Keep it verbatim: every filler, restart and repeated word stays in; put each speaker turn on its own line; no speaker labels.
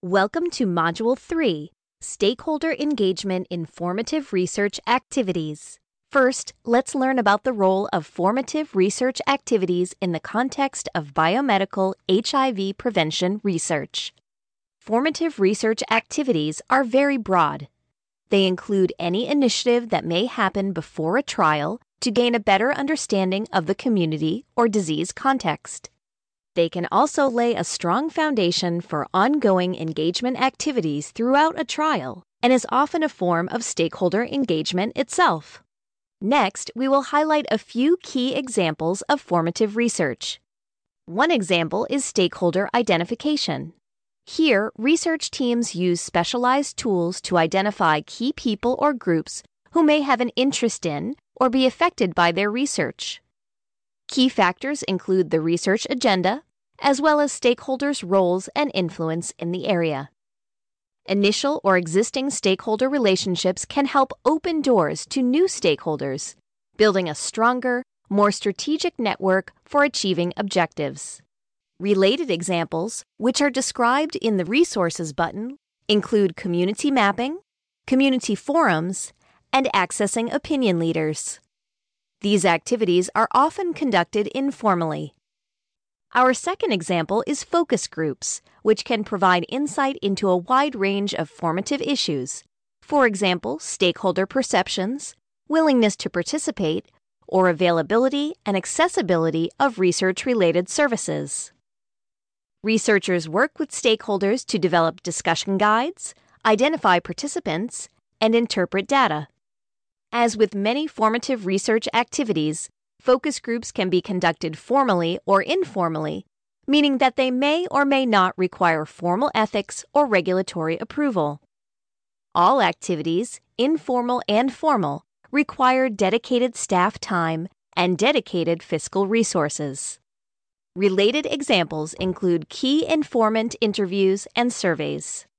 Welcome to Module three, Stakeholder Engagement in Formative Research Activities. First, let's learn about the role of formative research activities in the context of biomedical H I V prevention research. Formative research activities are very broad. They include any initiative that may happen before a trial to gain a better understanding of the community or disease context. They can also lay a strong foundation for ongoing engagement activities throughout a trial and is often a form of stakeholder engagement itself. Next, we will highlight a few key examples of formative research. One example is stakeholder identification. Here, research teams use specialized tools to identify key people or groups who may have an interest in or be affected by their research. Key factors include the research agenda, as well as stakeholders' roles and influence in the area. Initial or existing stakeholder relationships can help open doors to new stakeholders, building a stronger, more strategic network for achieving objectives. Related examples, which are described in the Resources button, include community mapping, community forums, and accessing opinion leaders. These activities are often conducted informally. Our second example is focus groups, which can provide insight into a wide range of formative issues, for example, stakeholder perceptions, willingness to participate, or availability and accessibility of research-related services. Researchers work with stakeholders to develop discussion guides, identify participants, and interpret data. As with many formative research activities, focus groups can be conducted formally or informally, meaning that they may or may not require formal ethics or regulatory approval. All activities, informal and formal, require dedicated staff time and dedicated fiscal resources. Related examples include key informant interviews and surveys.